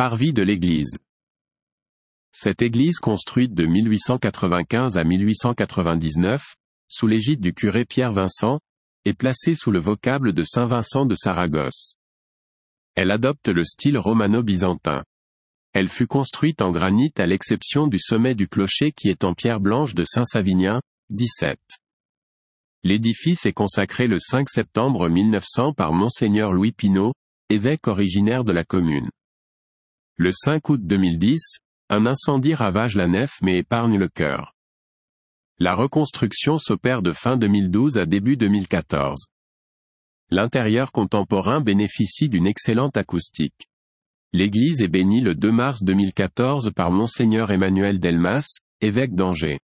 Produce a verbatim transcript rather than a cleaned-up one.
Parvis de l'église. Cette église construite de mille huit cent quatre-vingt-quinze à mille huit cent quatre-vingt-dix-neuf, sous l'égide du curé Pierre Vincent, est placée sous le vocable de Saint Vincent de Saragosse. Elle adopte le style romano-byzantin. Elle fut construite en granit à l'exception du sommet du clocher qui est en pierre blanche de Saint-Savinien, dix-sept. L'édifice est consacré le cinq septembre mille neuf cents par Monseigneur Louis Pinault, évêque originaire de la commune. Le cinq août deux mille dix, un incendie ravage la nef mais épargne le chœur. La reconstruction s'opère de fin deux mille douze à début deux mille quatorze. L'intérieur contemporain bénéficie d'une excellente acoustique. L'église est bénie le deux mars deux mille quatorze par Monseigneur Emmanuel Delmas, évêque d'Angers.